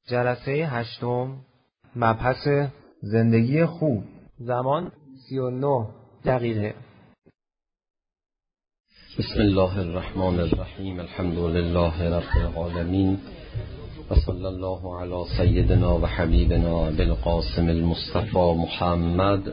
جلسه 8، مبحث زندگی خوب. زمان 39 دقیقه. بسم الله الرحمن الرحیم. الحمد لله رب العالمین و صلی الله علی سیدنا و حبیبنا بالقاسم المصطفى محمد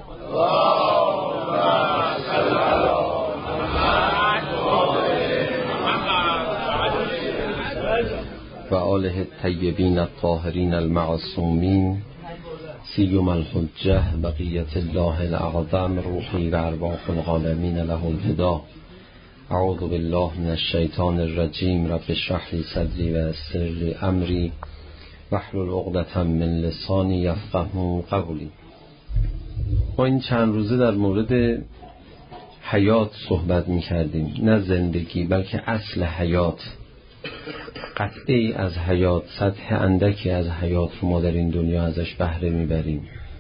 و آله الطیبین الطاهرین المعصومین سیما الحجة بقیة الله الاعظم روحی و ارواح العالمین له الفدا. اعوذ بالله من الشیطان الرجیم. رب اشرح لی صدری و یسر لی امری واحلل عقدة من لسانی یفقهوا قولی. ما این چند روزه در مورد حیات صحبت می کردیم، نه زندگی بلکه اصل حیات، قطعی از حیات، سطح اندکی از حیات رو ما در این دنیا ازش بهره میبریم.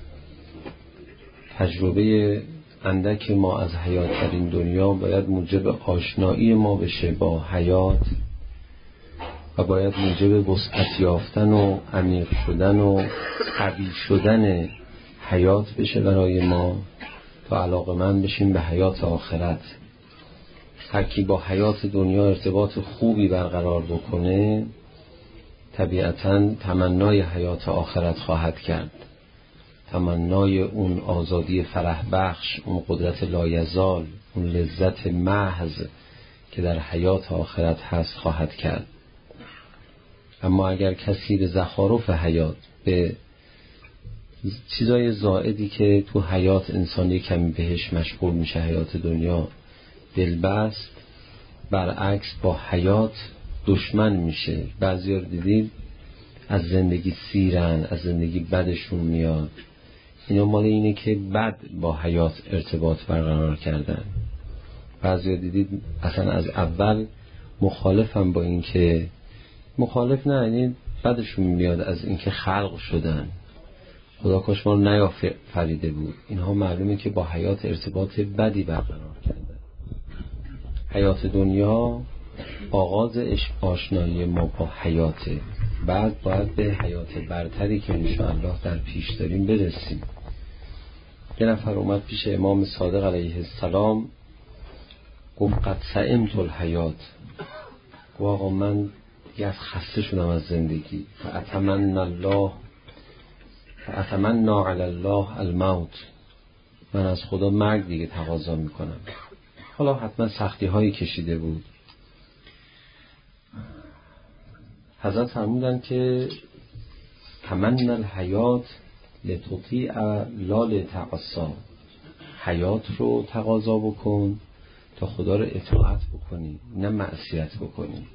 تجربه اندک ما از حیات در این دنیا باید موجب آشنایی ما بشه با حیات و باید موجب وسعت یافتن و عمیق شدن و قوی شدن حیات بشه برای ما تا علاقه‌مند بشیم به حیات آخرت. هر کی با حیات دنیا ارتباط خوبی برقرار بکنه طبیعتاً تمنای حیات آخرت خواهد کرد، تمنای اون آزادی فرح بخش، اون قدرت لایزال، اون لذت محض که در حیات آخرت هست خواهد کرد. اما اگر کسی به زخارف حیات، به چیزای زائدی که تو حیات انسانی کمی بهش مشغول میشه، حیات دنیا دلبست، برعکس با حیات دشمن میشه. بعضی رو دیدید از زندگی سیرن، از زندگی بدشون میاد. اینا مال اینه که بد با حیات ارتباط برقرار کردن. بعضی رو دیدید اصلا از اول مخالفن با این که، مخالف نه، یعنی بدشون میاد از این که خلق شدن، خدا کاش ما رو نیافریده بود. اینها معلومه که با حیات ارتباط بدی برقرار کردن. حیات دنیا آغاز آشنایی ما با حیاته، بعد باید به حیات برتری که انشاءالله در پیش داریم برسیم. یه نفر اومد پیش امام صادق علیه السلام، گفت قد سئمت الحیات، گفت آقا من دیگه از خسته شدم از زندگی، فأتمنى علی الله الموت، من از خدا مرگ دیگه تقاضا میکنم. حالا حتما سختی هایی کشیده بود. حضرت فرمودن که تمنى الحیات لتطیع لا لتعصی، حیات رو تقاضا بکن تا خدا رو اطاعت بکنی نه معصیت بکنی.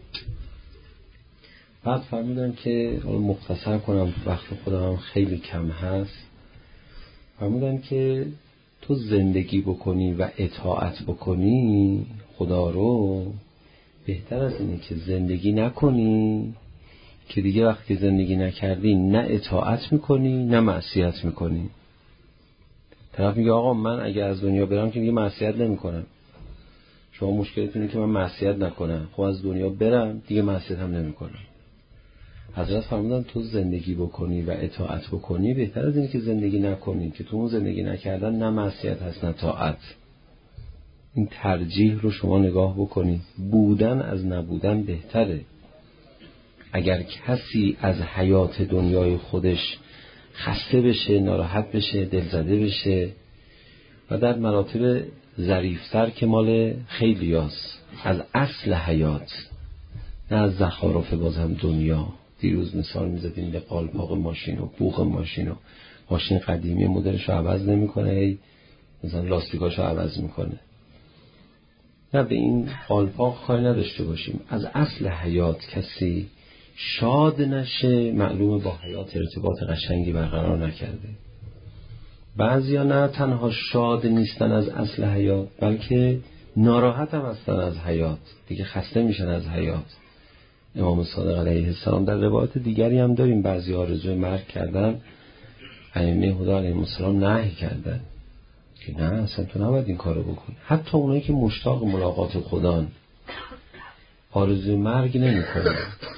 بعد فرمودن که حالا مختصر کنم، وقت خودم هم خیلی کم هست، فرمودن که تو زندگی بکنی و اطاعت بکنی خدا رو، بهتر از اینه که زندگی نکنی که دیگه وقتی زندگی نکردی نه اطاعت میکنی نه معصیت میکنی. طرف میگه آقا من اگه از دنیا برم که دیگه معصیت نمیکنم. شما مشکلتونه که من معصیت نکنم، خب از دنیا برم دیگه معصیت هم نمیکنم. حضرت فرمودن تو زندگی بکنی و اطاعت بکنی بهتر از اینه که زندگی نکنی که تو اون زندگی نکردن نه معصیت هست نه طاعت. این ترجیح رو شما نگاه بکنید، بودن از نبودن بهتره. اگر کسی از حیات دنیای خودش خسته بشه، ناراحت بشه، دلزده بشه و در مراتب ظریفتر که مال خیلیاست، از اصل حیات نه از زخارف بازم دنیا. دیروز مثال میزدیم به قالپاق ماشین و بوق ماشین، و ماشین قدیمی مدلش رو عوض نمی کنه، مثلا لاستیکاش رو عوض میکنه. نه، به این قالپاق کاری نداشته باشیم. از اصل حیات کسی شاد نشه معلومه با حیات ارتباط قشنگی برقرار نکرده. بعضیا نه تنها شاد نیستن از اصل حیات بلکه ناراحت هم هستن از حیات، دیگه خسته میشن از حیات. امام صادق علیه السلام در روایت دیگری هم داریم بعضی آرزوی مرگ کردن، ائمه هدی علیهم السلام نهی کردن که نه اصلا تو نباید این کارو بکنی. حتی اونایی که مشتاق ملاقات خدان آرزوی مرگ نمی کنن.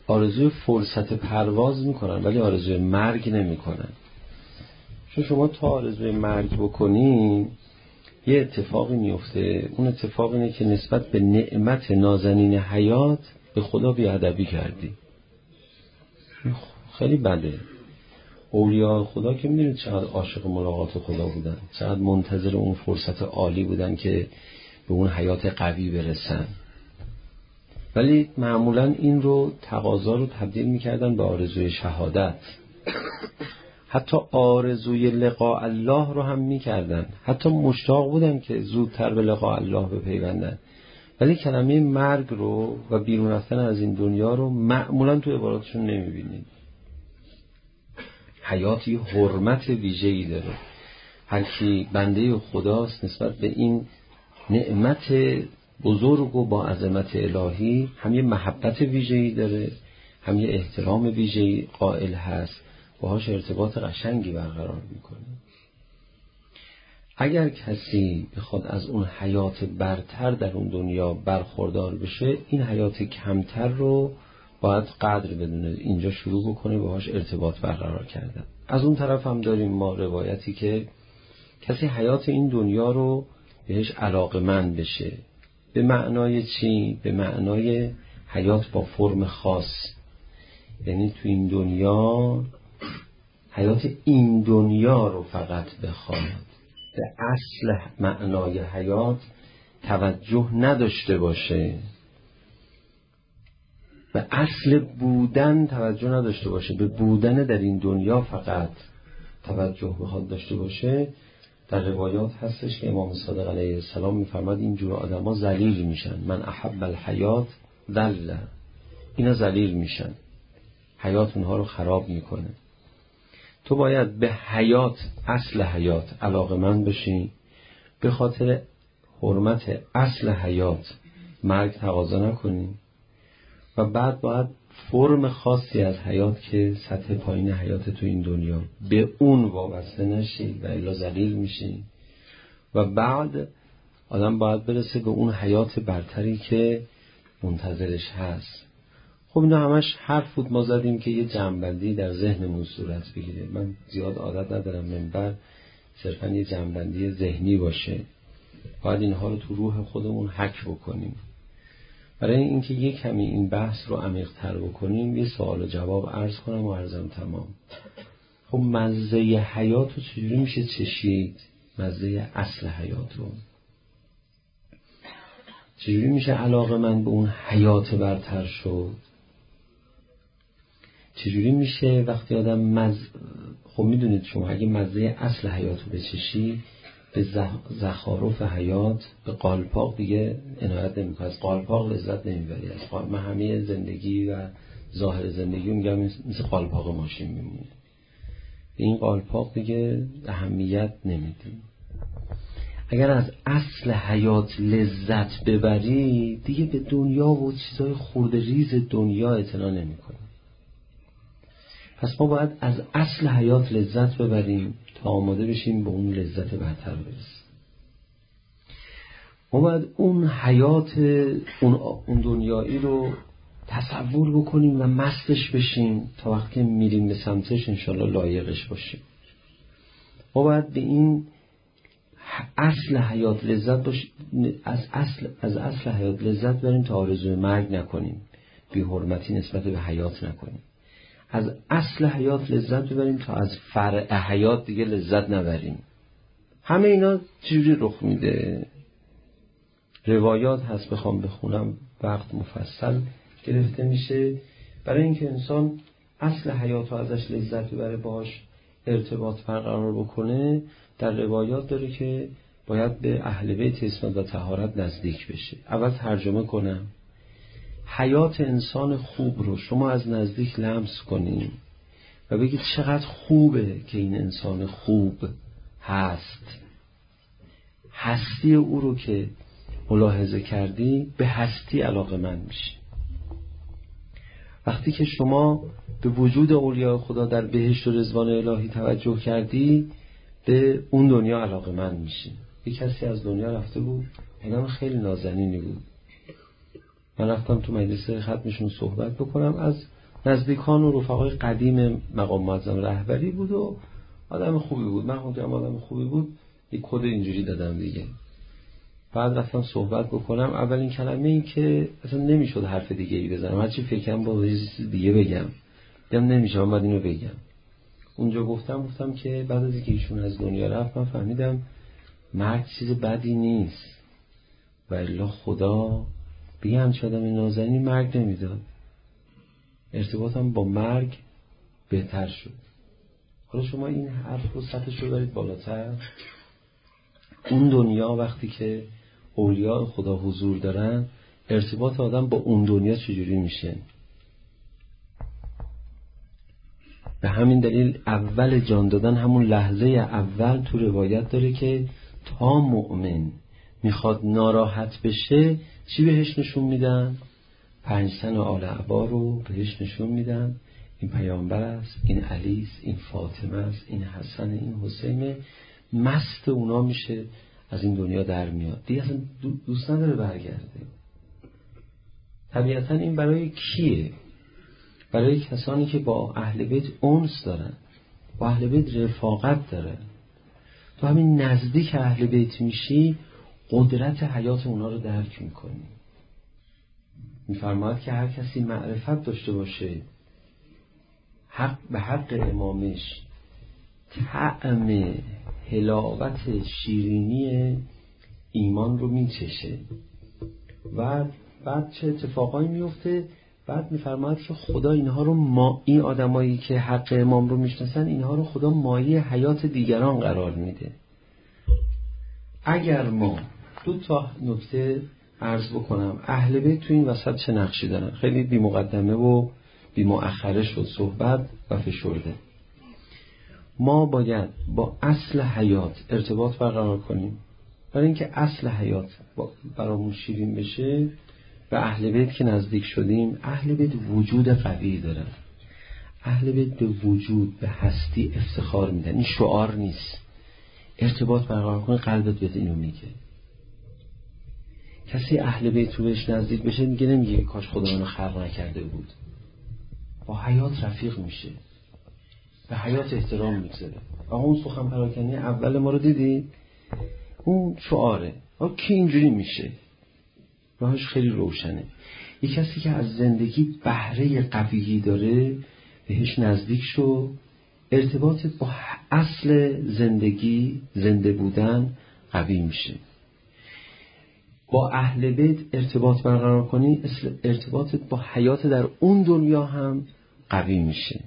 آرزوی فرصت پرواز میکنن ولی آرزوی مرگ نمیکنن. چون شما تا آرزوی مرگ بکنین یه اتفاقی میفته. اون اتفاق اینه که نسبت به نعمت نازنین حیات به خدا بیادبی کردی. خیلی بده. اولیاء خدا که میدونید چقدر عاشق ملاقات خدا بودن، چقدر منتظر اون فرصت عالی بودن که به اون حیات قوی برسن، ولی معمولا این رو تقاضا رو تبدیل میکردن به آرزوی شهادت. حتی آرزوی لقاء الله رو هم میکردن، حتی مشتاق بودن که زودتر به لقاء الله بپیوندن، ولی کلمه مرگ رو و بیرون رفتن از این دنیا رو معمولا تو عباراتشون نمیبینید. حیاتی حرمت ویژه‌ای داره. هر کی بنده خداست نسبت به این نعمت بزرگ و با عظمت الهی هم یه محبت ویژه‌ای داره، هم یه احترام ویژه‌ای قائل هست، باهاش ارتباط قشنگی برقرار میکنه. اگر کسی بخواد از اون حیات برتر در اون دنیا برخوردار بشه، این حیات کمتر رو باید قدر بدونه، اینجا شروع بکنه باهاش ارتباط برقرار کردن. از اون طرف هم داریم ما روایتی که کسی حیات این دنیا رو بهش علاقمند بشه. به معنای چی؟ به معنای حیات با فرم خاص، یعنی تو این دنیا حیات این دنیا رو فقط بخواد، به اصل معنای حیات توجه نداشته باشه، به اصل بودن توجه نداشته باشه، به بودن در این دنیا فقط توجه بخواد داشته باشه. در روایات هستش که امام صادق علیه السلام میفرماد اینجور آدما ذلیل میشن. من احب الحیات ذل، اینا ذلیل میشن، حیات اونها رو خراب میکنه. تو باید به حیات، اصل حیات علاقمند بشی، به خاطر حرمت اصل حیات مرگ تقاضا نکنی، و بعد باید فرم خاصی از حیات که سطح پایین حیات تو این دنیا به اون وابسته نشی و الا ذلیل میشی، و بعد آدم باید برسه به اون حیات برتری که منتظرش هست. خب اینا همش حرف بود ما زدیم که یه جمع‌بندی در ذهنمون صورت بگیره. من زیاد عادت ندارم منبر صرفا یه جمع‌بندی ذهنی باشه، باید اینها رو تو روح خودمون حک بکنیم. برای اینکه یه کمی این بحث رو عمیق‌تر بکنیم یه سوال و جواب عرض کنم و عرضم تمام. خب مزه حیات رو چجوری میشه چشید؟ مزه اصل حیات رو چجوری میشه علاقه من به اون حیات برتر شد؟ چجوری میشه وقتی آدم خب میدونید شما اگه مزه اصل حیات رو بچشی به زخارف حیات، به قالپاق دیگه عنایت نمی‌کنی، از قالپاق لذت نمیبری. من همه زندگی و ظاهر زندگی میگم مثل قالپاق ماشین میمونه، به این قالپاق دیگه اهمیت نمیدی. اگر از اصل حیات لذت ببری دیگه به دنیا و چیزای خرده ریز دنیا اعتنا نمی‌کنی. پس ما باید از اصل حیات لذت ببریم تا آماده بشیم به اون لذت برتر برسیم. ما باید اون حیات اون دنیایی رو تصور بکنیم و مستش بشیم تا وقتی میریم به سمتش انشالله لایقش باشیم. ما باید به این اصل حیات لذت باشیم، از اصل حیات لذت بریم تا آرزوی مرگ نکنیم، بی حرمتی نسبت به حیات نکنیم. از اصل حیات لذت ببریم تا از فرع حیات دیگه لذت نبریم. همه اینا چجوری رخ میده؟ روایات هست بخوام بخونم وقت مفصل گرفته میشه. برای اینکه انسان اصل حیات رو ازش لذت ببره، باهاش ارتباط برقرار بکنه، در روایات داره که باید به اهل بیت اسمت و طهارت نزدیک بشه. اول ترجمه کنم. حیات انسان خوب رو شما از نزدیک لمس کنید و بگید چقدر خوبه که این انسان خوب هست. هستی او رو که ملاحظه کردی به هستی علاقه‌مند میشی. وقتی که شما به وجود اولیاء خدا در بهشت و رضوان الهی توجه کردی به اون دنیا علاقه‌مند میشی. یک کسی از دنیا رفته بود، آدم خیلی نازنینی بود، من رفتم تو مجلس ختمشون صحبت بکنم. از نزدیکان و رفقای قدیم مقام معظم رهبری بود و آدم خوبی بود. من خودم آدم خوبی بود، یک کد اینجوری دادم دیگه. بعد رفتم صحبت بکنم، اولین کلمه این که اصلا نمیشد حرف دیگه ای بزنم، هرچی فکرم با یه چیز دیگه بگم نمیشه، من باید اینو بگم. اونجا گفتم که بعد از اینکه ایشون از دنیا رفت من فهمیدم مرگ چیز بدی نیست و الا خدا به همچه آدم نازنین مرگ نمیداد، ارتباطم با مرگ بهتر شد. حالا شما این حرف رو سطحش رو برید بالاتر. اون دنیا وقتی که اولیاء خدا حضور دارن، ارتباط آدم با اون دنیا چجوری میشه؟ به همین دلیل اول جان دادن، همون لحظه اول تو روایت داره که تا مؤمن میخواد ناراحت بشه چی بهش نشون میدن؟ 5 تن آل عبا رو بهش نشون میدن. این پیامبر است، این علی است، این فاطمه است، این حسن، این حسین. مست اونا میشه، از این دنیا در میاد دیگه، اصلا دوست نداره برگرده. طبیعتا این برای کیه؟ برای کسانی که با اهل بیت انس دارن، با اهل بیت رفاقت دارن. تو همین نزدیک اهل بیت میشی، قدرت حیات اونا رو درک میکنی. میفرماید که هر کسی معرفت داشته باشه حق به حق امامش، طعم حلاوت شیرینی ایمان رو میچشه. و بعد چه اتفاقایی میفته؟ بعد میفرماید که خدا اینها رو این آدمایی که حق امام رو میشناسن، اینها رو خدا مایه حیات دیگران قرار میده. اگر ما 2 تا نکته عرض بکنم، اهل بیت تو این وسط چه نقشی دارن؟ خیلی بی مقدمه و بی مؤخره شد صحبت و فشرده. ما باید با اصل حیات ارتباط برقرار کنیم. برای اینکه اصل حیات برامون شیرین بشه، به اهل بیت که نزدیک شدیم، اهل بیت وجود قوی دارن. اهل بیت به وجود، به هستی افتخار میدن. این شعار نیست. ارتباط برقرار کنه، قلبت بهت اینو میگه. کسی اهل بیت رو بهش نزدیک بشه میگه، نمیگه کاش خدا منو خلق نکرده بود. با حیات رفیق میشه، به حیات احترام میگذاره. و اون سخن پراکنی اول ما رو دیدی؟ اون شعاره. کی اینجوری میشه؟ راهش خیلی روشنه. یک کسی که از زندگی بهره قویی داره، بهش نزدیک شو، ارتباطت با اصل زندگی، زنده بودن قوی میشه. با اهل بیت ارتباط برقرار کنی، ارتباطت با حیات در اون دنیا هم قوی میشه.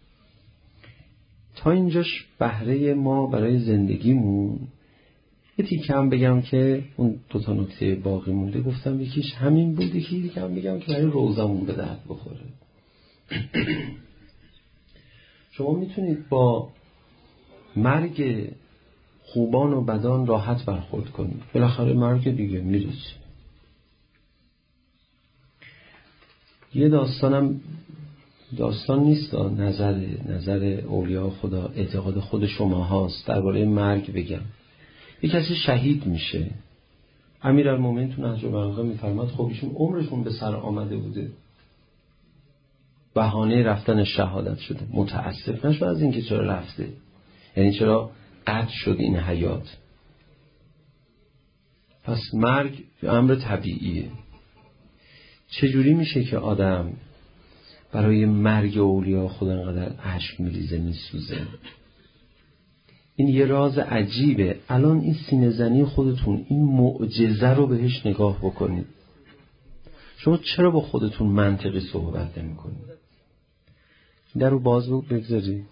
تا اینجاش بهره ما برای زندگیمون. یه تیکه هم بگم که اون 2 تا نکته باقی مونده گفتم، یکیش همین بود، یکی هم بگم که برای روزمون به درد بخوره. شما میتونید با مرگ خوبان و بدان راحت برخورد کنید. بالاخره مرگ دیگه میرسه. یه داستان نیست، نظر اولیاء خدا، اعتقاد خود شما هاست درباره مرگ بگم. یه کسی شهید میشه، امیرالمومنین تو نهج البلاغه میفرماد خب ایشون عمرشون به سر آمده بوده، بهانه رفتن شهادت شده، متاسف نشو از اینکه چرا رفته، یعنی چرا قطع شد این حیات. پس مرگ امر طبیعیه. چجوری میشه که آدم برای مرگ اولیاء خدا انقدر اشک میریزه، میسوزه؟ این یه راز عجیبه. الان این سینه زنی خودتون، این معجزه رو بهش نگاه بکنید. شما چرا با خودتون منطقی صحبت نمی کنید؟ در رو باز بگذاری.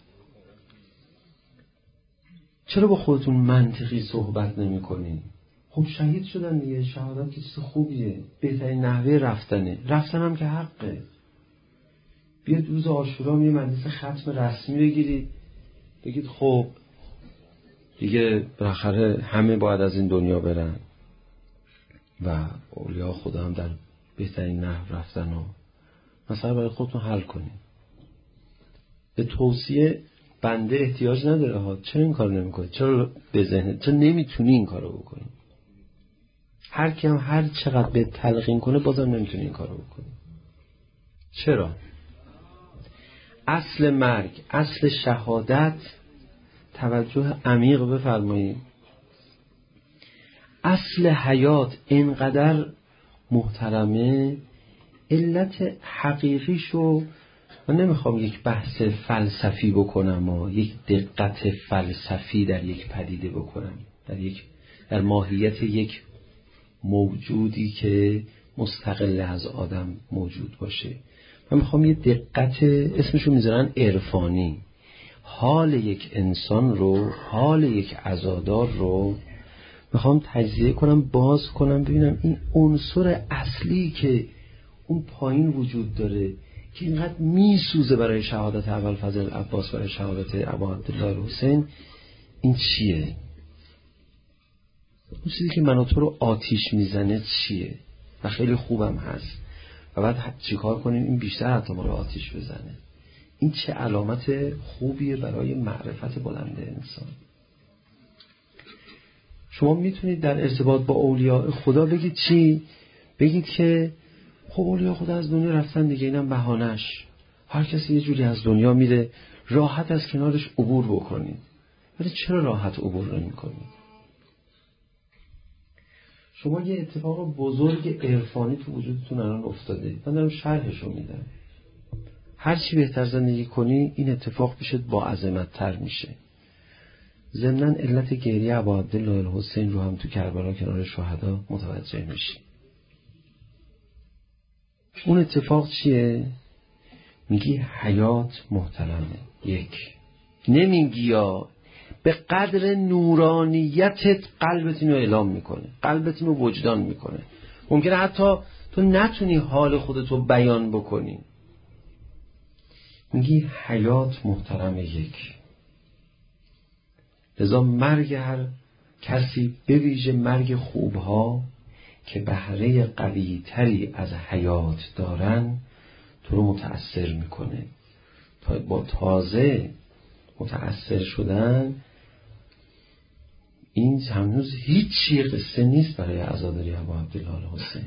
چرا با خودتون منطقی صحبت نمی کنید؟ خب شهید شدن دیگه، شهادت که چیز خوبیه، بهترین نحوه رفتن هم که حقه. بیاد روز عاشورا یه مجلس ختم رسمی بگیرید، بگید خب دیگه بالاخره همه باید از این دنیا برن و اولیاء خدا هم در بهترین نحو رفتن و مثلا برای خودتون حل کنید. به توصیه بنده احتیاج نداره ها. چرا این کار نمی کنید؟ چرا به ذهنت، چرا نمیتونی این کارو بکنی؟ هر کی هم هر چقدر به تلقین کنه بازم نمیتونی این کارو بکنی. چرا؟ اصل مرگ، اصل شهادت، توجه عمیق بفرمایید. اصل حیات اینقدر محترمه، علت حقیقیشو من نمیخوام یک بحث فلسفی بکنم و یک دقت فلسفی در یک پدیده بکنم، در ماهیت یک موجودی که مستقل از آدم موجود باشه. من میخوام یه دقت، اسمشو میذارن عرفانی، حال یک انسان رو، حال یک عزادار رو میخوام تجزیه کنم، باز کنم، ببینم این عنصر اصلی که اون پایین وجود داره که اینقدر میسوزه برای شهادت ابوالفضل عباس، برای شهادت ابا عبدالله حسین، این چیه؟ اون چیزی که منو تو رو آتیش میزنه چیه؟ و خیلی خوبم هست و بعد چیکار کنیم این بیشتر حتی ما رو آتیش بزنه. این چه علامت خوبیه برای معرفت بلند انسان. شما میتونید در ارتباط با اولیاء خدا بگید چی؟ بگید که خب اولیاء خدا از دنیا رفتن دیگه، اینم بهانش، هر کسی یه جوری از دنیا میره، راحت از کنارش عبور بکنید. ولی چرا راحت عبور نمی‌کنید؟ شما یه اتفاق بزرگ عرفانی تو وجودتون الان افتاده، من دارم شرحشو میدم. هر چی بهتر زندگی کنی این اتفاق پیشت با عظمت تر میشه. ضمناً علت گریه ابا عبدالله الحسین رو هم تو کربلا کنار شهدا متوجه میشی. اون اتفاق چیه؟ میگی حیات محترمه. یک، نمیگی یا به قدر نورانیتت قلبت اینو اعلام میکنه، قلبت اینو وجدان میکنه. ممکنه حتی تو نتونی حال خودتو بیان بکنی. میگی حیات محترمه. یک، لذا مرگ هر کسی، به ویژه مرگ خوبها که بهره قوی تری از حیات دارن، تو رو متأثر میکنه. با تازه متأثر شدن، این هنوز هیچی قصه نیست برای عزاداری ابا عبدالله حسین.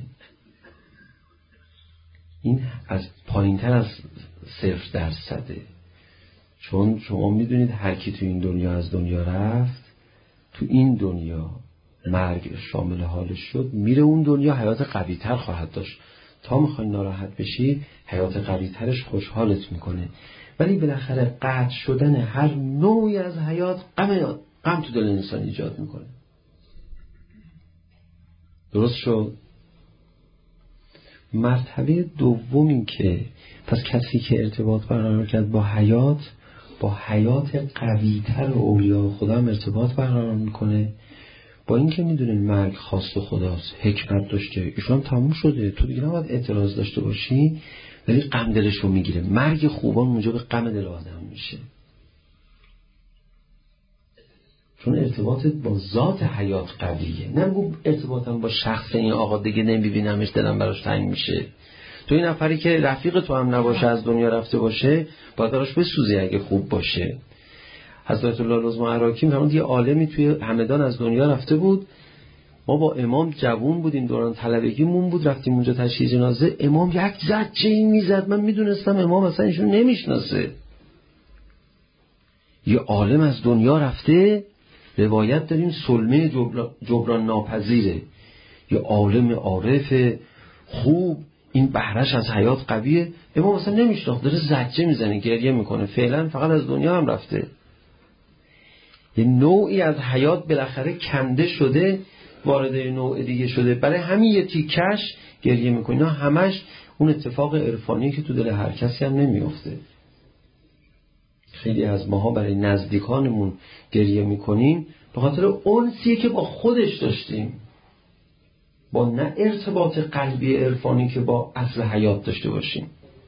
این از پایینتر از 0%. چون شما میدونید هر کی تو این دنیا از دنیا رفت، تو این دنیا مرگ شامل حالش شد، میره اون دنیا حیات قوی تر خواهد داشت. تا میخوای ناراحت بشی حیات قوی ترش خوشحالت میکنه. ولی بالاخره قطع شدن هر نوعی از حیات غم تو دل انسان ایجاد میکنه. درست شد؟ مرتبه دومی که پس کسی که ارتباط برقرار کرد با حیات قوی‌تر اولیاء خدا هم ارتباط برقرار میکنه. با اینکه میدونه مرگ خواست خداست، حکمت داشته، ایشون تموم شده، تو دیگه نباید اعتراض داشته باشی، ولی غم دلشو میگیره. مرگ خوبان اونجا به غم دل آدم میشه، چون ارتباطت با ذات حیات قویه. نگو ارتباطم با شخص این آقا دیگه نمیبینمش دلم براش تنگ میشه. تو این نفری که رفیق تو هم نباشه، از دنیا رفته باشه، باید براش بسوزی اگه خوب باشه. حضرت الله لازم عراقی همون یه عالمی توی همدان از دنیا رفته بود. ما با امام جوون بودیم، دوران طلبگیمون بود، رفتیم اونجا تشییع جنازه. امام یک زجه‌ای میزد، من میدونستم امام اصلا ایشون نمیشناسه. یه عالم از دنیا رفته، روایت داریم سلمه جبران ناپذیره. یه عالم عارف خوب، این بهرش از حیات قویه، امام اصلا نمیشناخت، داره زجه میزنه، گریه میکنه، فعلا فقط از دنیا هم رفته. یه نوعی از حیات بالاخره کنده شده، وارد نوع دیگه شده، برای همین یه تیکش گریه میکنه. همش اون اتفاق عرفانی که تو دل هر کسی هم نمیفته. خیلی از ماها برای نزدیکانمون گریه میکنیم به خاطر انسی که با خودش داشتیم، با نه ارتباط قلبی عرفانی که با اصل حیات داشته باشیم.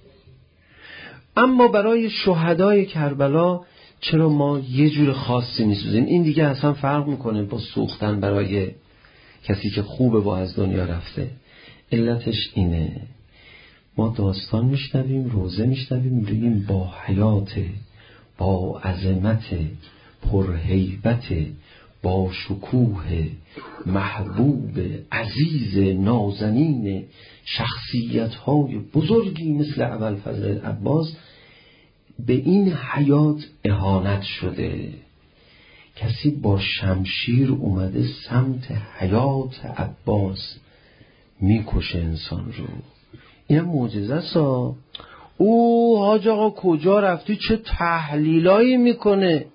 اما برای شهدای کربلا چرا ما یه جور خاصی میسوزیم؟ این دیگه اصلا فرق میکنه با سوختن برای کسی که خوبه با از دنیا رفته. علتش اینه، ما داستان میشنویم، روزه میشنویم، میبینیم با حیات، با عظمت، پرهیبت، با شکوه، محبوب، عزیز، نازنین، شخصیت‌های بزرگی مثل ابوالفضل عباس به این حیات اهانت شده. کسی با شمشیر اومده سمت حیات عباس میکشه انسان رو. این هم معجزه سا. او حاج آقا کجا رفتی؟ چه تحلیلایی میکنه؟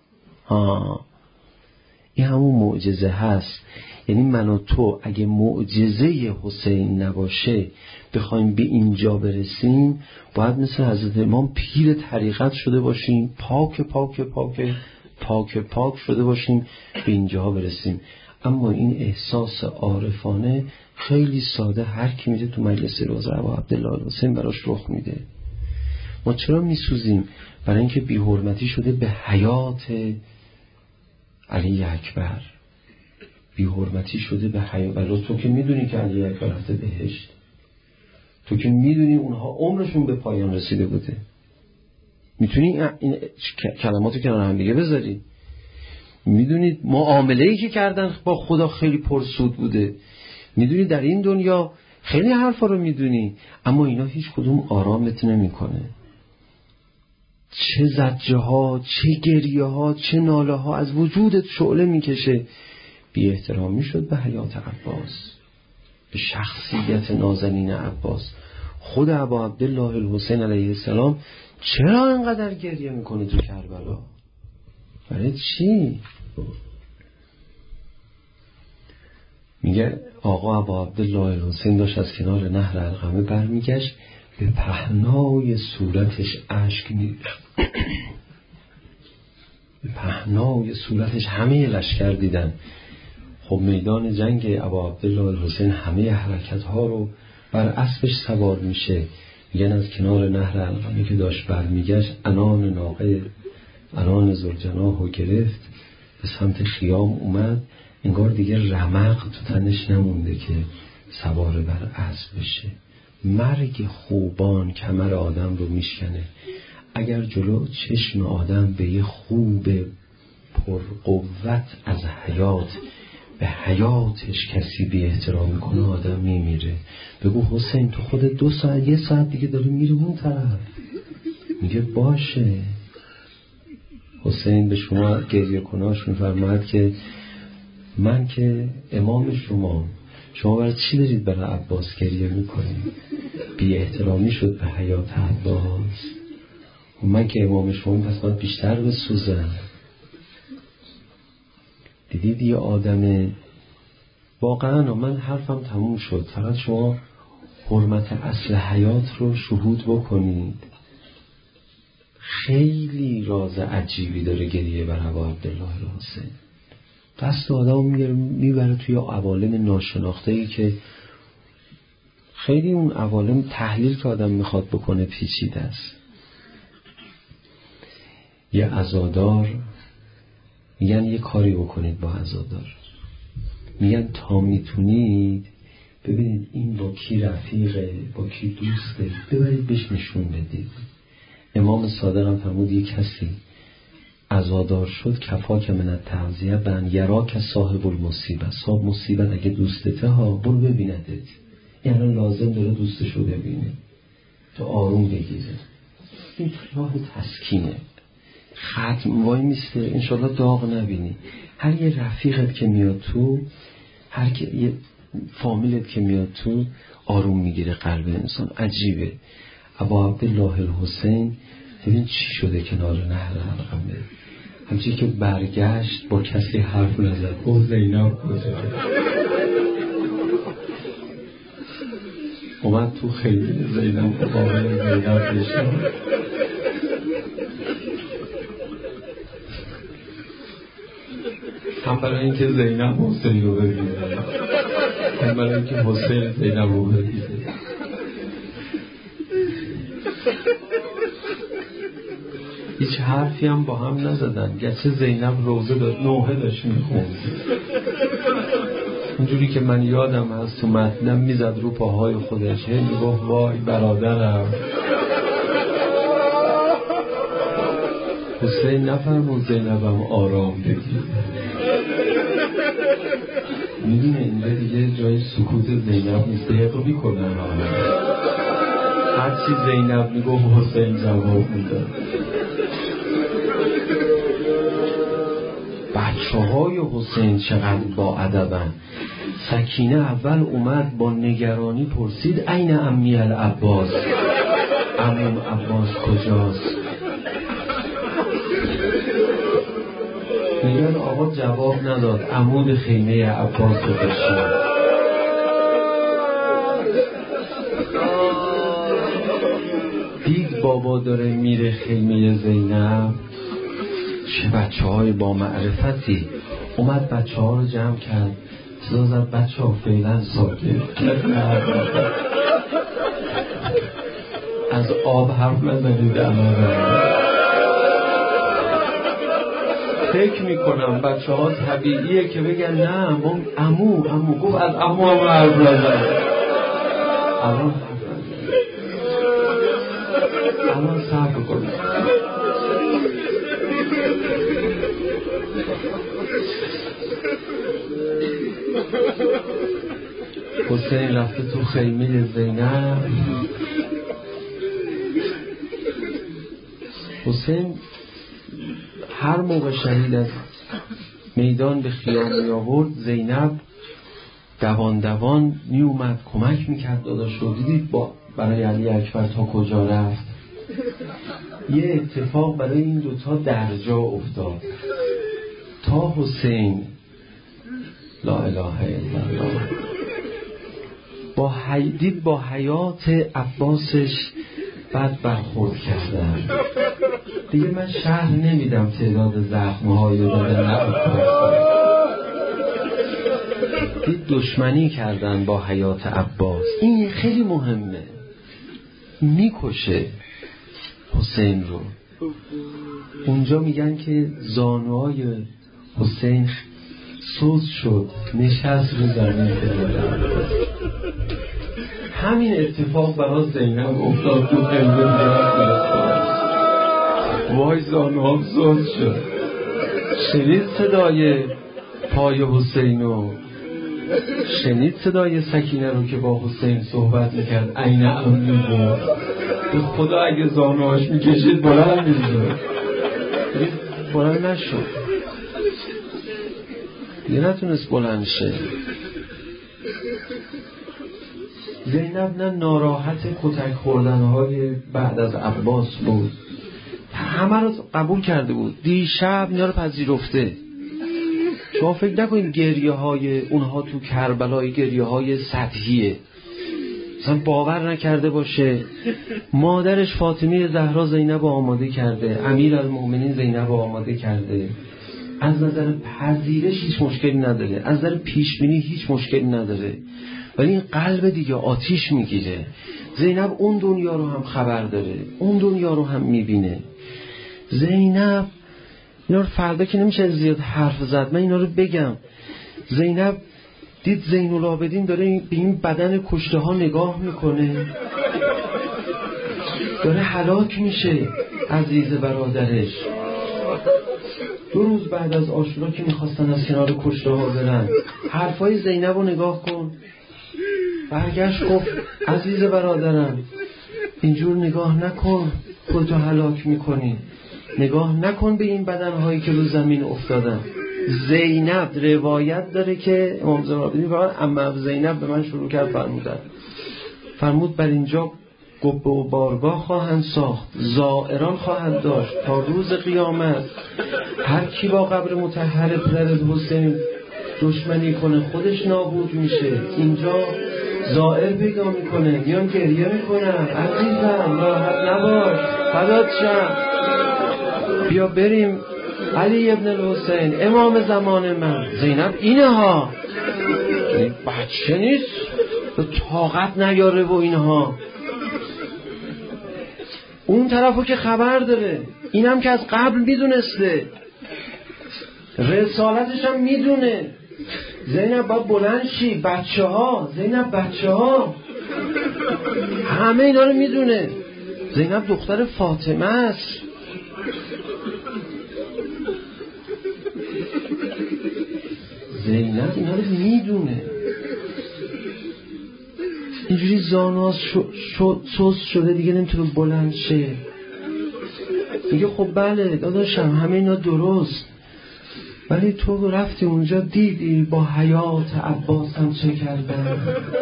این همون معجزه هست. یعنی من و تو اگه معجزه حسین نباشه بخوایم به اینجا برسیم، باید مثل حضرت امام پیر طریقت شده باشیم، پاک پاک پاک پاک پاک شده باشیم به اینجا برسیم. اما این احساس عارفانه خیلی ساده هر کی میره تو مجلس روزه ابا عبدالله حسین براش رخ میده. ما چرا میسوزیم؟ برای اینکه بی حرمتی شده به حیات علی اکبر، بی حرمتی شده به حیات. ولی تو که میدونی که علی اکبر رفته بهشت، تو که میدونی اونها عمرشون به پایان رسیده بوده، میتونی این کلماتو کنار هم دیگه بذاری. میدونید معامله‌ای که کردن با خدا خیلی پرسود بوده، میدونی در این دنیا خیلی حرفا رو میدونی، اما اینا هیچ کدوم آرامت نمیکنه. چه زجه ها، چه گریه ها، چه ناله ها از وجودت شعله میکشه. بی احترامی شد به حیات عباس، به شخصیت نازنین عباس. خود ابا عبدالله الحسین علیه السلام چرا انقدر گریه میکنه تو کربلا؟ برای چی؟ میگه آقا ابا عبدالله الحسین داشت از کنار نهر علقمه برمیگشت، به پهنای صورتش اشک میریخت. به پهنای صورتش همه لشکر دیدن. خب میدان جنگ ابا عبدالله الحسین همه حرکت ها رو بر اسبش سوار میشه. میگن از کنار نهر علقمه که داشت برمیگشت، عنان ناقه عنان ذوالجناح رو گرفت، به سمت خیام اومد. انگار دیگه رمق تو تنش نمونده که سوار بر اسب بشه. مرگ خوبان کمر آدم رو میشکنه. اگر جلو چشم آدم به یه خوب پرقوت از حیات، به حیاتش کسی بی احترام میکنه، آدم میمیره. بگو حسین تو خود 2 ساعت 1 ساعت دیگه داره میره اون طرف. میگه باشه. حسین به شما گریه کناش میفرماید که من که امام شما برای چی دارید برای عباس گریه میکنید؟ بی احترامی شد به حیات عباس. من که امام شما پس باید بیشتر بسوزم. دیدید یه آدم واقعا، من حرفم تموم شد، فقط شما حرمت اصل حیات رو شهود بکنید. خیلی راز عجیبی داره گریه بر ابا عبدالله الحسین. دست آدم میبره توی عوالم ناشناخته‌ای که خیلی اون عوالم تحلیل که آدم میخواد بکنه پیچیده است. یه عزادار میگن یه کاری بکنید با عزادار، میگن تا میتونید ببینید این با کی رفیقه، با کی دوسته، ببرید بهش نشون بدید. امام صادق هم فرمود یک کسی عزادار شد کفا که من التعزیه بن یرا که صاحب المصیبه، صاحب مصیبت اگه دوستته ها برو ببیندت. یعنی لازم داره دوستش رو ببینه تو آروم بگیره. این راه تسکینه. ختم وای میسته انشالله داغ نبینی. هر یه رفیقت که میاد تو، هر یه فامیلت که میاد تو، آروم میگیره قلب انسان. عجیبه. ابا عبدالله الحسین ببین چی شده کنار نهر علقمه، همچنین که برگشت با کسی حرف نزد. او زینب کجا؟ اومد تو خیلی زینب قابل زینب بشن. هم برای اینکه زینب حسین رو ببینه، هم برای اینکه حسین زینب رو ببینه. هیچ حرفی هم با هم نزدن، گرچه زینب روزه نوحه داشت میخوند، اونجوری که من یادم هست تو متنم میزد رو پاهای خودش، هی میگفت وای برادرم. حسین نفرمون زینبم آرام بگیر. میدونه اینجا دیگه جای سکوت زینب نیست، حقو میکنن. هرچی زینب میگفت حسین جواب میداد. بچه‌های حسین چقدر با ادبن. سکینه اول اومد با نگرانی پرسید عین عمی العباس، عموم عباس کجاست؟ میگن آقا جواب نداد، عمود خیمه عباس رو بشید. دید بابا داره میره خیمه زینب، چه بچه‌های با معرفتی. اومد بچه‌ها رو جمع کرد، صدا زد بچه‌ها فعلا ساکت، از آب حرف نزنید فکر میکنم بچه‌ها طبیعیه که بگن نه ما عمو گفت از عمو هم حرف نزن. الان صبر کنید. حسین رفته تو خیمه زینب. حسین هر موقع شهید از میدان به خیام می آورد، زینب دوان می اومد کمک میکرد داداش رو. دیدید برای علی اکبر تا کجا رفت. یه اتفاق برای این دوتا در جا افتاد. تا حسین لا اله الا الله با حیات عباسش بد برخورد کردن. دیگه من شرح نمیدم تعداد زخم‌های دادن. دید دشمنی کردن با حیات عباس. این خیلی مهمه، میکشه حسین رو. اونجا میگن که زانوهای حسین سوز شد، نشست رو زمین. همین اتفاق برای زینب افتاد تو خیمه. وای زانوام سوز شد. شنید صدای پای حسینو، شنید صدای سکینه رو که با حسین صحبت میکرد عین عمی بود. به خدا اگه زانوهاش میکشید بلند میشد، بلند نشد، یه نتونست بلند شه. زینب نه ناراحت کتک خوردنهای بعد از عباس بود، همه رو قبول کرده بود. دیشب اینا رو پذیرفته. شما فکر نکنید گریه های اونها تو کربلای گریه های سطحیه، مثلا باور نکرده باشه. مادرش فاطمه زهرا زینب آماده کرده، امیرالمومنین زینب آماده کرده. از نظر پذیرش هیچ مشکلی نداره، از نظر پیشبینی هیچ مشکلی نداره، ولی این قلب دیگه آتیش میگیره. زینب اون دنیا رو هم خبر داره، اون دنیا رو هم میبینه. زینب اینا رو فردا که نمیشه زیاد حرف زد، من اینا رو بگم. زینب دید زین العابدین داره به این بدن کشته ها نگاه میکنه، داره هلاک میشه عزیز برادرش. 2 روز بعد از عاشورا که میخواستن از کنار کشته ها برن، حرفای زینب رو نگاه کن. برگشت گفت عزیز برادرم اینجور نگاه نکن، خودتو هلاک میکنی. نگاه نکن به این بدنهایی که رو زمین افتادن. زینب روایت داره که امام زمانبینی فرمود اما زینب به من شروع کرد فرمود بر اینجا قبه و بارگاه خواهند ساخت، زائران خواهند داشت تا روز قیامت. هر کی با قبر مطهر پدر حسین دشمنی کنه خودش نابود میشه. اینجا زائر پیدا میکنه، میان گریه میکنن عزیزم راحت نباش فدات شم، بیا بریم علی ابن الحسین امام زمان من. زینب اینه ها، این بچه نیست طاقت نیاره و اینها. اون طرفو که خبر داره، اینم که از قبل میدونسته، رسالتش هم میدونه. زینب باید بلند شی، بچه ها، زینب بچه ها، همه اینا رو میدونه. زینب دختر فاطمه است. زینب اینا رو میدونه. اینجوری زانوها سوز شده دیگه نمیتونه بلند شه. میگه خب بله داداشم همه اینا درست، ولی تو رفتی اونجا دیدی با حیات عباسم چه کردن،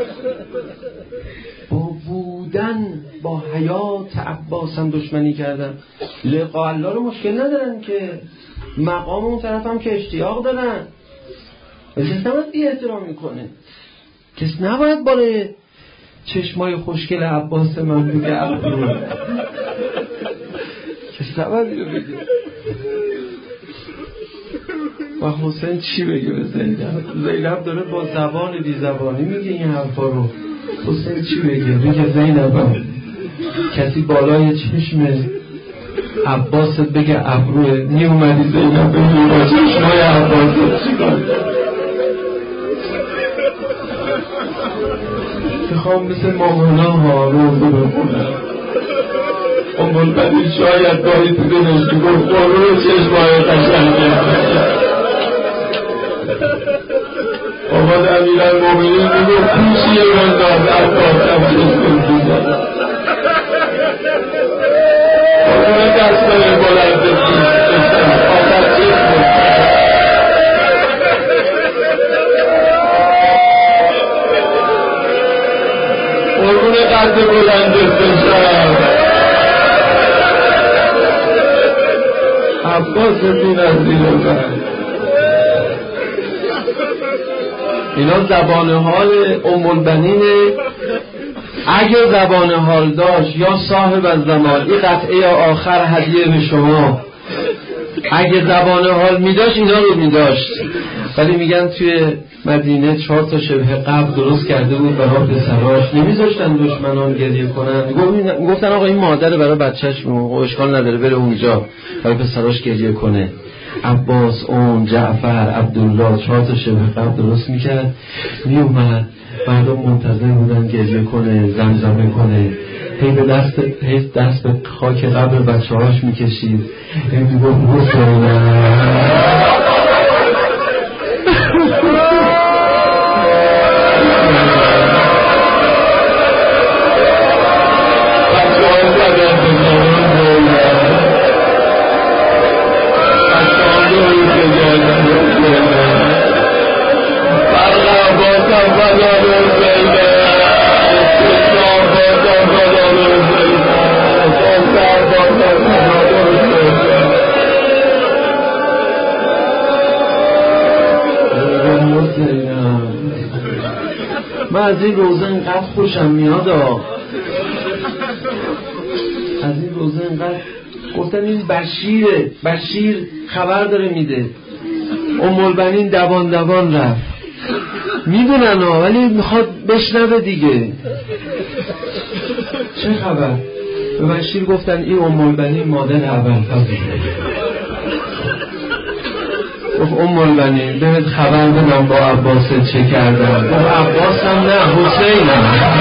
با بودن با حیات عباسم دشمنی کردن. لقاء الله رو مشکل ندارن که، مقام اون طرف هم که اشتیاق دارن، کسی نباید بی احترام میکنه، کسی نباید باره چشمای خوشگل عباس من بگه عبدو، کسی نباید اینو بگه. و حسین چی بگه به زینب داره با زبان بی زبانی میگه این حرفا رو. حسین چی بگه زینبم کسی بالای چشم عباس بگه ابروه، نیومدی زینب بگه با چشمای عباس چی کن. میخوام مثل مامونا ها روزو بخونم، اون بلبنی شاید داری تو دلش گفت قرون چشمای قشنگه. آقا امیرالمومنین میگه پیشی بنداز عباسم چشم بزن. قرون دستای بلند بزن آخر چشم قرون قد بلند بزن عباس بین از دیر بزن. اینا زبان حال ام البنینه. اگه زبان حال داشت یا صاحب الزمان، این قطعه آخر هدیه به شما، اگه زبان حال میداشت اینا رو میداشت. ولی میگن توی مدینه 4 تا شبه قبر درست کرده بود برای پسراش، نمیذاشتن دشمنان گریه کنن. گفتن آقا این مادر برای بچهش اشکال نداره بره اونجا برای پسراش گریه کنه. عباس، جعفر، عبدالله 4 تا شبه قبر درست میکرد، میومد مردم منتظر بودن گریه کنه، زمزمه کنه. هی دست به خاک قبر بچه‌هاش میکشید، هی میگفت حسین من از این روزه اینقدر خوشم میاد. از این روزه اینقدر گفتن این بشیر خبر داره میده. ام البنین دوان رفت، میدونن ولی میخواد بشنوه دیگه. چه خبر؟ به بشیر گفتن این ام البنین مادر ابوالفضل. گفت ام البنین بهت خبر بدم با عباس چه کردن. گفت عباس هم نه، حسین هم.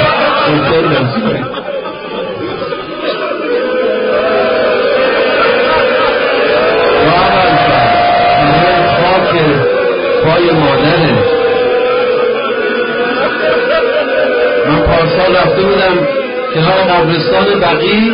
خاک پای مادره. من پارسال رفته بودم کنار قبرستان بقیع،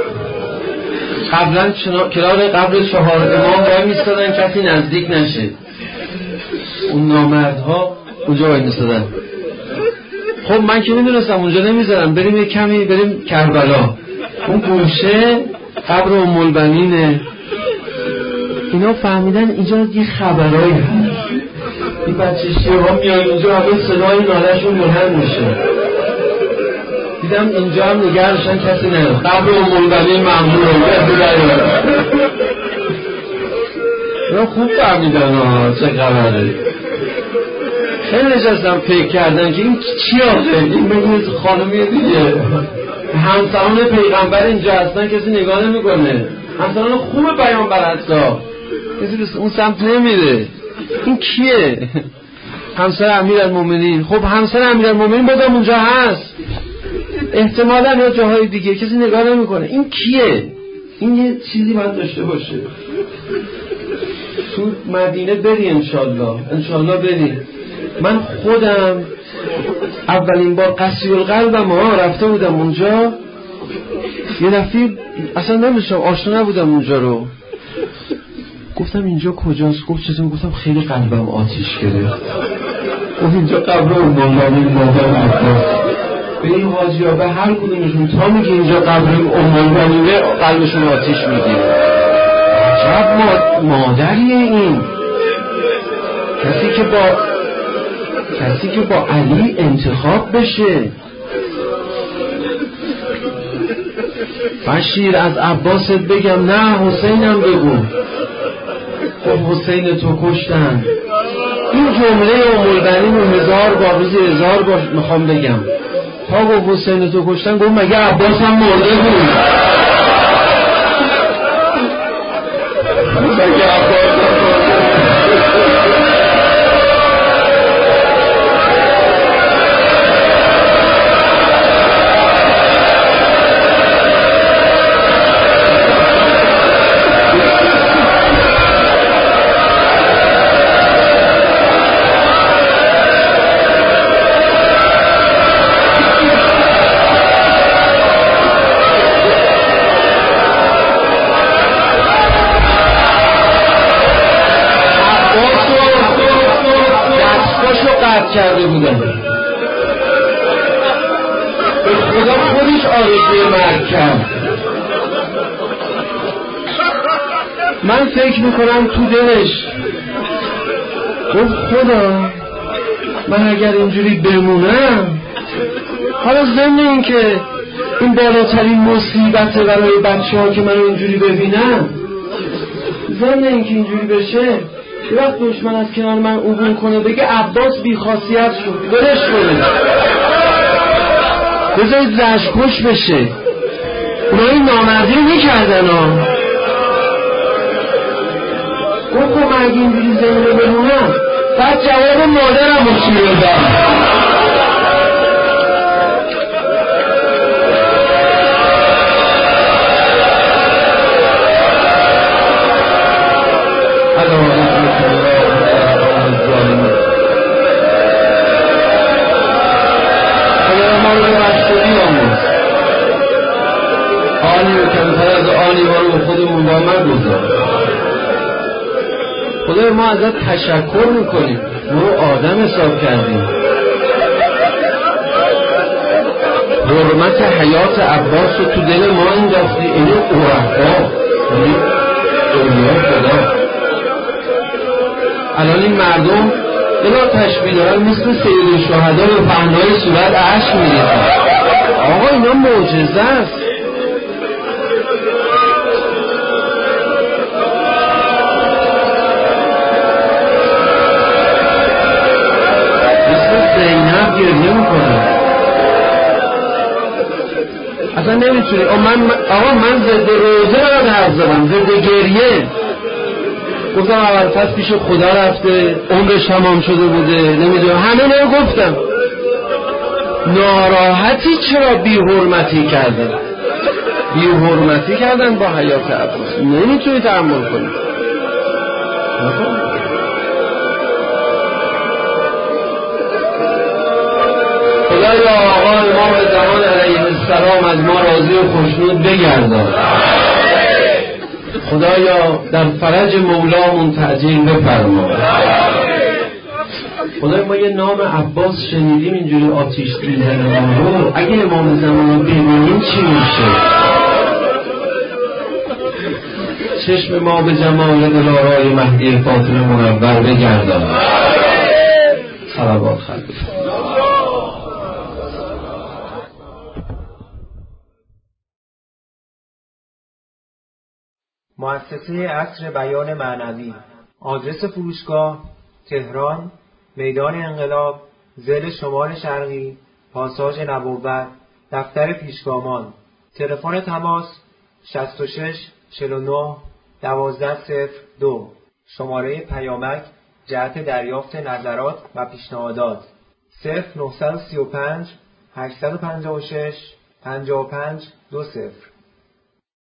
قبلا کنار قبر 4 امام وای میستادن کسی نزدیک نشه. اون نامردها اونجا وای میستادن. خب من که میدونستم اونجا نمیذارم، بریم یک کمی بریم کربلا. اون گوشه قبر ام البنینه. اینا فهمیدن اینجا یه خبرایی هست. این بچه شیعه میان اینجا، همه صدای ناله‌شون بلند میشه. دیدم اینجا هم نگرشن کسی نه. قبر ام البنین ممنوعه، کسی نیاد. اینا خوب فهمیدن چه خبره. خیلی نشستم فکر کردن که این چی آخه؟ این بگید خانمی دیگه همسران پیغمبر اینجا هستن، کسی نگاه نمیکنه. همسران خوب پیامبر هستا، کسی اون سمت نمیره. این کیه؟ همسر امیرالمومنین. خب همسر امیرالمومنین بازم اونجا هست، احتمالاً یا جاهای دیگه، کسی نگاه نمیکنه. این کیه؟ این یه چیزی باید داشته باشه. تو مدینه بری انشالله بری. من خودم اولین بار قصی القلبم رفته بودم اونجا، یه دفعه اصلا نمیشم آشنا نبودم اونجا رو. گفتم اینجا کجاست؟ گفت چطور؟ گفتم خیلی قلبم آتیش گرفت. گفت اینجا قبر ام‌المومنین مادر عباس. به این حاجی ها به هر کدومشون تا میگه اینجا قبر ام‌المومنینه قلبشون آتیش میگیره. عجب مادریه این. کسی که با علی انتخاب بشه. بشیر از عباست بگم نه حسینم بگو. خب حسین تو کشتن. این جمله ام‌البنین رو 1000 بار روزی 1000 بار میخوام بگم. تا گفت حسین تو کشتن گفت مگه عباس هم مرده بود؟ مگه عباس هم کرده بودن. به خدا خودش آرزوی مرگ کرد. من فکر میکنم تو دلش گفت خدا من اگر اینجوری بمونم، حالا ضمن این که این بالاترین مصیبته برای بچه ها که من اینجوری ببینم، ضمن این که اینجوری بشه یه وقت دشمن از کنار من عبور کنه بگه عباس بی‌خاصیت شد، برش کنه، بذارید زشکش بشه. اونا این نامردی رو میکردن ها. گفت خب من اگه اینجوری زنده بمونم بعد جواب مادرم رو چی بدم؟ خدای ما ازت تشکر میکنیم، ما آدم حساب کردیم. حرمت حیات عباس رو تو دل ما انداختی. اینو اوهبا اولیاء خدا. الان این مردم بلا تشبیه دارن مثل سید الشهدا به پهنای صورت اشک میریزن. آقا اینا معجزه است. زینب گریه میکنه. اصلا نمیتونی. آقا من ضد روزه رو حرف زدم، ضد گریه. گفتم اول پس پیش خدا رفته، عمرش تمام شده بوده، نمیدونم، همه رو گفتم. ناراحتی چرا بی حرمتی کردن با حیات عباس. نمیتونی تحمل کنی. خدایا آقا امام زمان علیه السلام از ما راضی و خوشنود بگردان. خدایا در فرج مولامون تعجیل بفرما. خدایا ما یه نام عباس شنیدیم اینجوری آتیش دیدن رو، اگه امام زمان رو ببینیم چی میشه؟ چشم ما به جمال دلارای مهدی فاطمه منور بگردان. صلوات خلقی. مؤسسه عصر بیان معنوی. آدرس فروشگاه: تهران، میدان انقلاب، ضلع شمال شرقی، پاساژ نبوت، دفتر پیشگامان. تلفن تماس 66 49 1202. شماره پیامک جهت دریافت نظرات و پیشنهادات 0935 856 55 20.